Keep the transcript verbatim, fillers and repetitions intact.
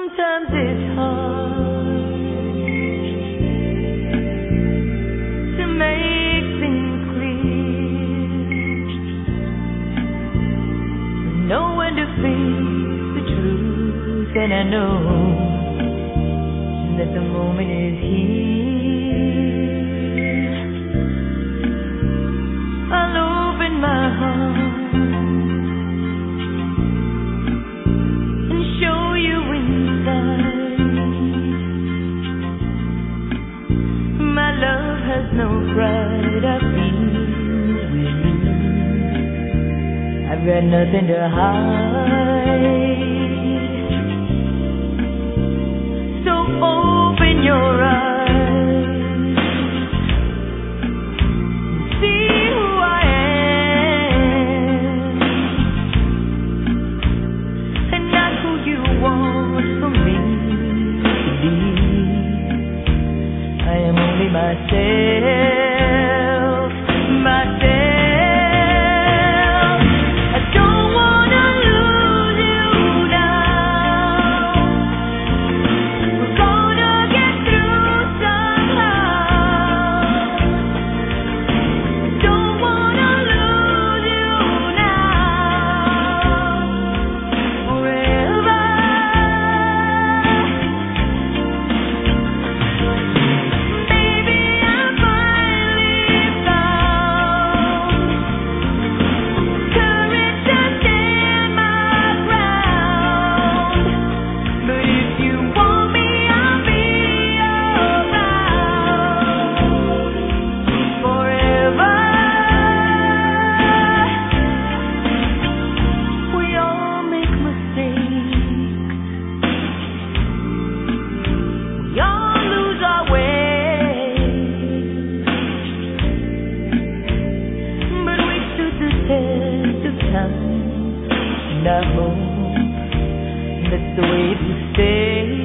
Sometimes it's hard to make things clear, know when to face the truth, and I know that the moment is here. I'll open my heart and show you inside. My love has no pride, I feel with you. I've got nothing to hide. So open your eyes, see who I am, and not who you want from me to be. I am only myself, myself. I don't wanna lose you now. We're gonna get through somehow. Don't wanna lose you now. Forever. Maybe I finally found courage to stand my ground. But if you want me, I'll be around forever. We all make mistakes. We all lose our way. But we stood the test of time, and I hope that's the way to stay.